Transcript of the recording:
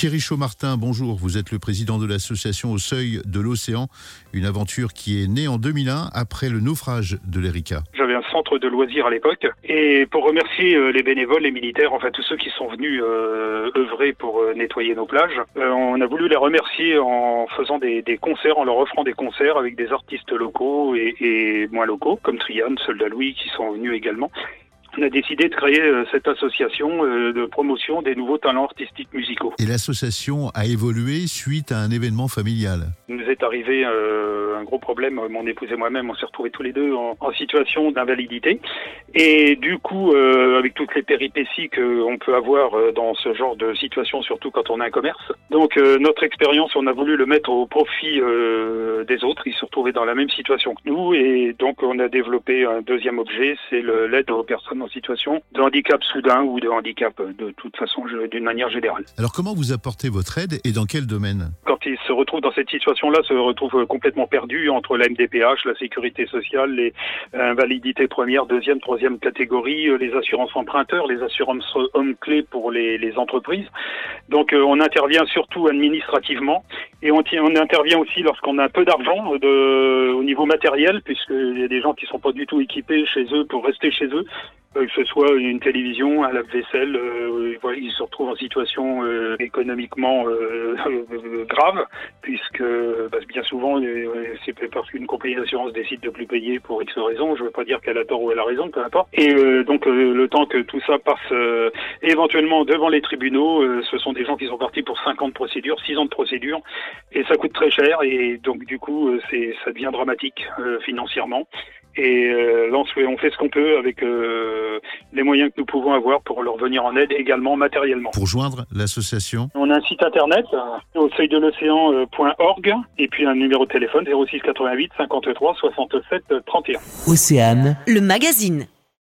Thierry Chaumartin, bonjour. Vous êtes le président de l'association Au Seuil de l'Océan, une aventure qui est née en 2001 après le naufrage de l'Erika. J'avais un centre de loisirs à l'époque et pour remercier les bénévoles, les militaires, enfin tous ceux qui sont venus œuvrer pour nettoyer nos plages, on a voulu les remercier en faisant des concerts, en leur offrant des concerts avec des artistes locaux et moins locaux, comme Triane, Soldat Louis, qui sont venus également. On a décidé de créer cette association de promotion des nouveaux talents artistiques musicaux. Et l'association a évolué suite à un événement familial. Il nous est arrivé un gros problème, mon épouse et moi-même, on s'est retrouvés tous les deux en situation d'invalidité. Et du coup, avec toutes les péripéties qu'on peut avoir dans ce genre de situation, surtout quand on a un commerce. Donc notre expérience, on a voulu le mettre au profit des autres. Ils se retrouvaient dans la même situation que nous. Et donc on a développé un deuxième objet, c'est l'aide aux personnes en situation de handicap soudain ou de handicap de toute façon, d'une manière générale. Alors comment vous apportez votre aide et dans quel domaine ? Quand ils se retrouvent dans cette situation-là, se retrouvent complètement perdus entre la MDPH, la sécurité sociale, les invalidités première, deuxième, troisième catégorie, les assurances emprunteurs, les assurances hommes-clés pour les entreprises. Donc on intervient surtout administrativement et on intervient aussi lorsqu'on a un peu d'argent au niveau matériel, puisqu'il y a des gens qui ne sont pas du tout équipés chez eux pour rester chez eux. Que ce soit une télévision, un lave-vaisselle, ils se retrouvent en situation économiquement grave, puisque bien souvent, c'est parce qu'une compagnie d'assurance décide de plus payer pour X raisons. Je ne veux pas dire qu'elle a tort ou elle a raison, peu importe. Et donc, le temps que tout ça passe éventuellement devant les tribunaux, ce sont des gens qui sont partis pour 5 ans de procédure, 6 ans de procédure, et ça coûte très cher, et donc du coup, ça devient dramatique financièrement. Et là, on fait ce qu'on peut avec les moyens que nous pouvons avoir pour leur venir en aide également matériellement. Pour joindre l'association, on a un site internet, au seuildeLocéan.org, et puis un numéro de téléphone 06 88 53 67 31. Océane, le magazine.